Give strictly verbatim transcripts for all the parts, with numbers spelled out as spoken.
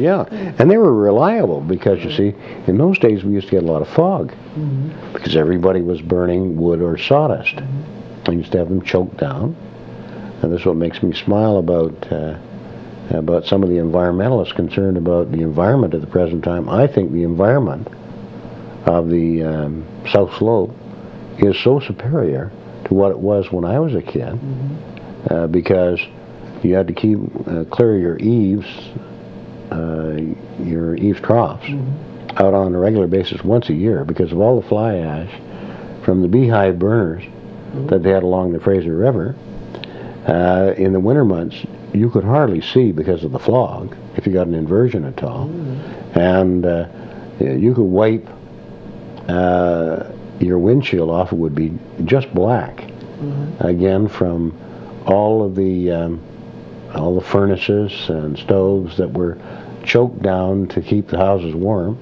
yeah, and they were reliable because, you see, in those days we used to get a lot of fog mm-hmm. because everybody was burning wood or sawdust. Mm-hmm. I used to have them choked down, and this is what makes me smile about uh, about some of the environmentalists concerned about the environment at the present time. I think the environment of the um, South Slope is so superior to what it was when I was a kid, mm-hmm. uh, because you had to keep uh, clear your eaves, uh, your eaves troughs, mm-hmm. out on a regular basis once a year because of all the fly ash from the beehive burners mm-hmm. that they had along the Fraser River. Uh, in the winter months, you could hardly see because of the fog, if you got an inversion at all. Mm-hmm. And uh, you could wipe uh, your windshield off, it would be just black. Mm-hmm. Again, from all of the um, all the furnaces and stoves that were choked down to keep the houses warm.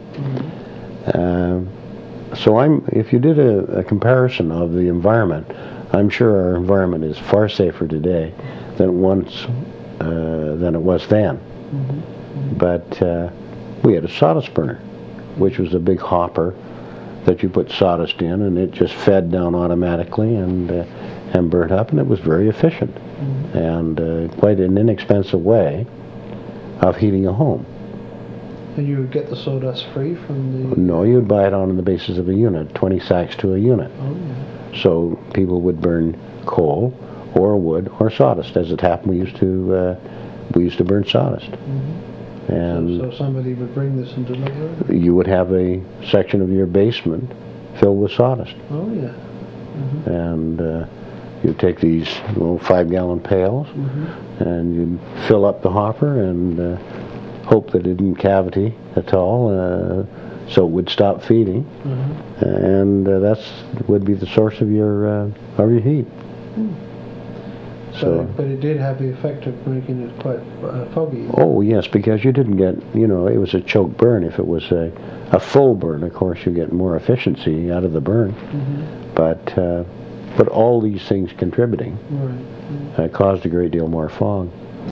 Mm-hmm. uh, so I'm, if you did a, a comparison of the environment, I'm sure our environment is far safer today than once uh, than it was then. Mm-hmm. Mm-hmm. But uh, we had a sawdust burner, which was a big hopper that you put sawdust in, and it just fed down automatically and uh, and burnt up, and it was very efficient mm-hmm. and uh, quite an inexpensive way of heating a home. And you would get the sawdust free from the... No, you'd buy it on the basis of a unit, twenty sacks to a unit. Oh, yeah. So people would burn coal or wood or sawdust. As it happened, we used to uh, we used to burn sawdust. Mm-hmm. And so, so somebody would bring this and deliver it? You would have a section of your basement filled with sawdust. Oh, yeah. Mm-hmm. And uh, you'd take these little five-gallon pails mm-hmm. and you'd fill up the hopper and uh, hope that it didn't cavity at all, uh, so it would stop feeding. Mm-hmm. And uh, that's would be the source of your uh, of your heat. Mm. So, but, but it did have the effect of making it quite uh, foggy. Oh yes, because you didn't get, you know, it was a choke burn. If it was a, a full burn, of course, you get more efficiency out of the burn. Mm-hmm. But uh, but all these things contributing right. mm-hmm. uh, caused a great deal more fog.